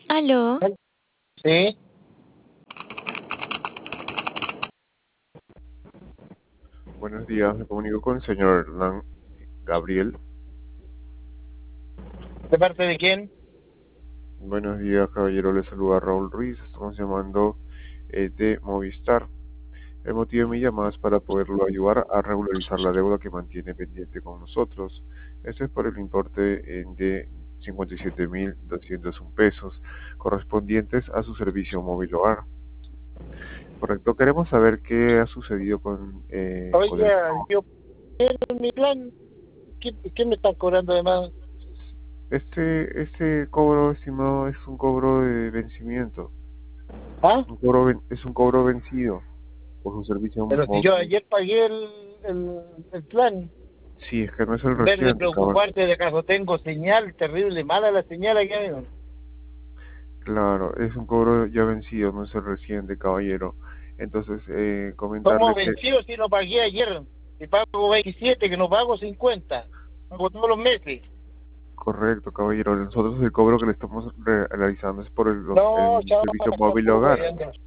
Aló, Sí, Buenos días, me comunico con el señor Hernán Gabriel. ¿de parte de quién? Buenos días, caballero, le saluda Raúl Ruiz. Estamos llamando de Movistar. El motivo de mi llamada es para poderlo ayudar a regularizar la deuda que mantiene pendiente con nosotros. Esto es por el importe de 57.201 pesos correspondientes a su servicio móvil hogar. Correcto, queremos saber qué ha sucedido con el Oiga, yo en mi plan, ¿qué me están cobrando además? Este cobro, estimado, es un cobro de vencimiento. ¿Ah? Es un cobro vencido por su servicio Pero si yo móvil. ayer pagué el plan, Sí, es que no es el en vez de reciente, preocuparte de acaso tengo señal terrible, mala la señal aquí. claro, es un cobro ya vencido, no es el reciente, caballero. Entonces, ¿Cómo comentarle que, vencido si no pagué ayer? Si pago 27, que no pago 50. Pago todos los meses. correcto, caballero, nosotros el cobro que le estamos realizando es por No, el chao, servicio móvil tampoco, hogar. ahí ando.